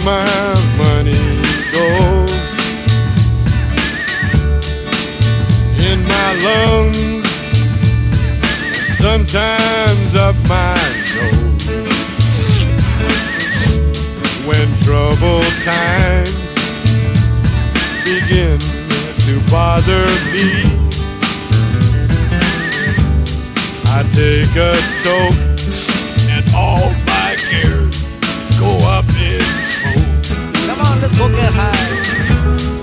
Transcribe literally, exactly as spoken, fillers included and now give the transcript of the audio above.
my money goes. In my lungs, sometimes up my nose. When troubled times begin to bother me, I take a toke and all my cares go up in smoke. Come on, let's go get high.